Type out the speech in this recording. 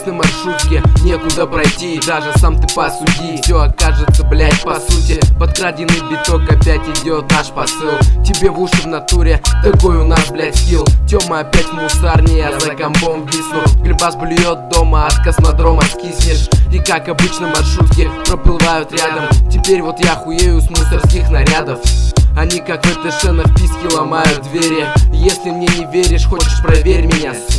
опасной маршрутке некуда пройти, даже сам ты посуди. Все окажется, блять, по сути. Подкраденный биток, опять идет наш посыл тебе в уши в натуре. Такой у нас, блять, скилл. Тёма опять в мусарне, я за компом висну. Глебас блюет дома, от космодрома скиснешь. И как обычно маршрутки проплывают рядом. Теперь вот я хуею с мусорских нарядов. Они как ВТШ на вписке ломают двери. Если мне не веришь, хочешь, проверь меня.